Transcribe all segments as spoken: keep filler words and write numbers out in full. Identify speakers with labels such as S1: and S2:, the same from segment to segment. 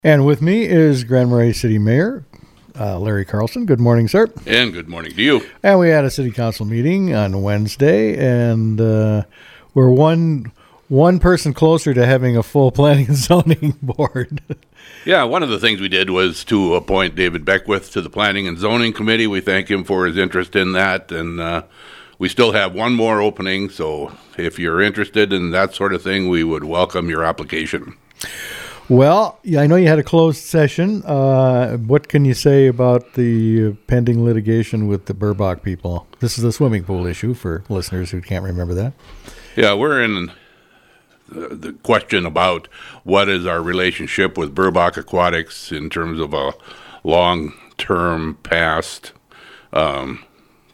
S1: And with me is Grand Marais City Mayor uh, Larry Carlson. Good morning, sir.
S2: And good morning to you.
S1: And we had a city council meeting on Wednesday, and uh, we're one one person closer to having a full planning and zoning board.
S2: Yeah, one of the things we did was to appoint David Beckwith to the Planning and Zoning Committee. We thank him for his interest in that, and uh, we still have one more opening, so if you're interested in that sort of thing, we would welcome your application.
S1: Well, yeah, I know you had a closed session. Uh, what can you say about the pending litigation with the Burbach people? This is the swimming pool issue for listeners who can't remember that.
S2: Yeah, we're in the, the question about what is our relationship with Burbach Aquatics in terms of a long-term past um,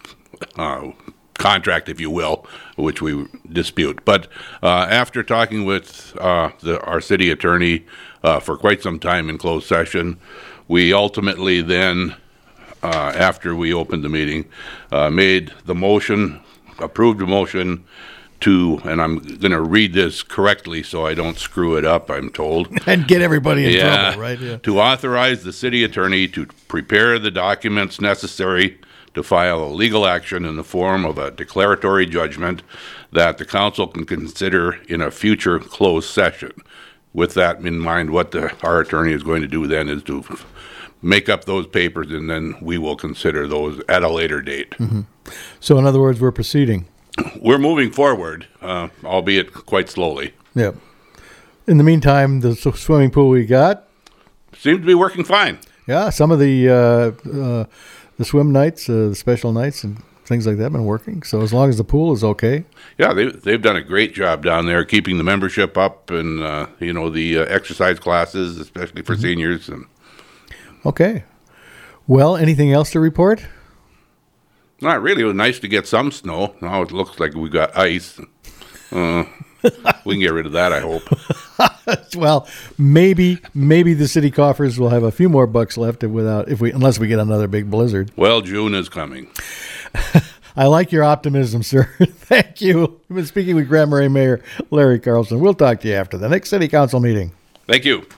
S2: uh, contract, if you will, which we dispute. But uh, after talking with uh, the, our city attorney uh, for quite some time in closed session, we ultimately then, uh, after we opened the meeting, uh, made the motion, approved the motion to, and I'm going to read this correctly so I don't screw it up, I'm told.
S1: And get everybody in
S2: yeah,
S1: trouble, right? Yeah.
S2: To authorize the city attorney to prepare the documents necessary to file a legal action in the form of a declaratory judgment that the council can consider in a future closed session. With that in mind, what the, our attorney is going to do then is to make up those papers, and then we will consider those at a later date.
S1: Mm-hmm. So in other words, we're proceeding.
S2: We're moving forward, uh, albeit quite slowly.
S1: Yep. In the meantime, the swimming pool we got
S2: seems to be working fine.
S1: Yeah, some of the uh, uh, the swim nights, uh, the special nights, and things like that have been working. So as long as the pool is okay.
S2: Yeah, they, they've done a great job down there keeping the membership up and, uh, you know, the uh, exercise classes, especially for mm-hmm. seniors. And
S1: okay. Well, anything else to report?
S2: Not really. It was nice to get some snow. Now it looks like we got ice. Uh, we can get rid of that, I hope.
S1: Well, maybe maybe the city coffers will have a few more bucks left if without if we unless we get another big blizzard.
S2: Well, June is coming.
S1: I like your optimism, sir. Thank you. I've been speaking with Grand Marais Mayor Larry Carlson. We'll talk to you after the next city council meeting.
S2: Thank you.